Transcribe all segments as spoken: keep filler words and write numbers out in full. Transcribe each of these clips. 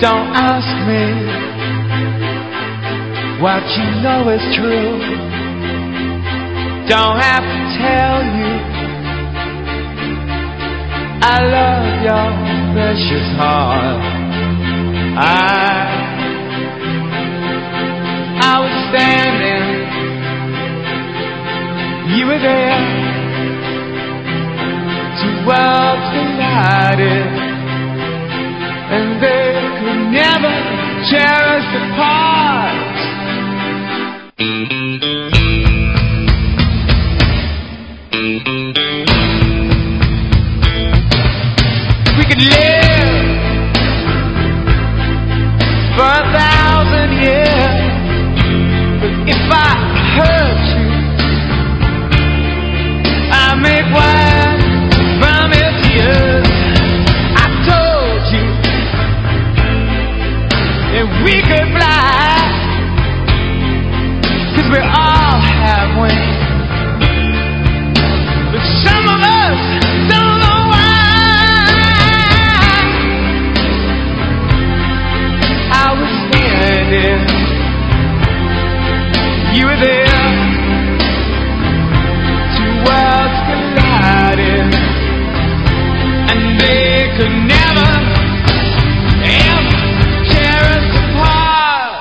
Don't ask me what you know is true. Don't have to tell you I love your precious heart. I I was standing, you were there. Two worlds collided, and they could never tear us apart. We could live for a thousand years, but if I hurt you, I make wine from your tears. I told you that we could fly, 'cause we all have wings, but some of us don't know why. I was standing, you were there. Two worlds collided, and they could never, ever tear us apart.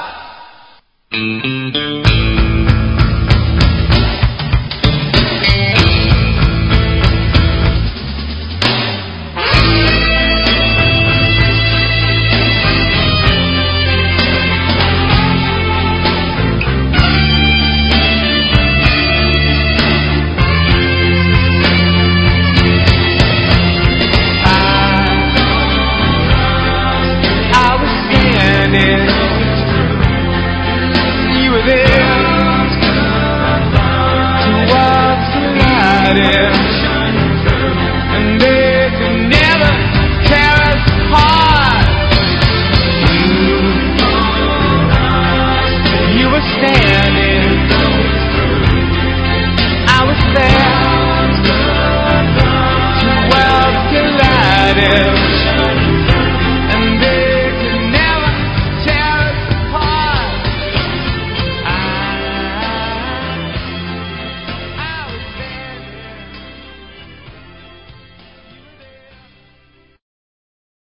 You were there. Two worlds collided, and they could never tear us apart. You were standing, I was there. Two worlds collided.